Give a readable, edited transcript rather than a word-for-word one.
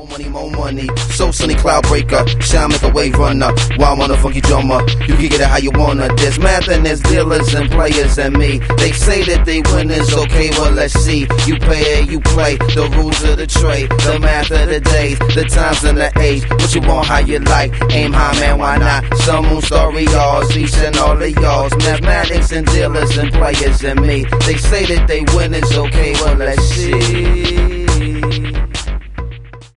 More money, so sunny cloud breaker, shine make a wave runner. Wild on a funky drummer, you can get it how you wanna. There's math and there's dealers and players and me. They say that they win is okay, well let's see. You pay it, you play, the rules of the trade, the math of the days, the times and the age. What you want, how you like, aim high man, why not? Some moon story yours, each and all of yours. Mathematics and dealers and players and me. They say that they win is okay, well let's see.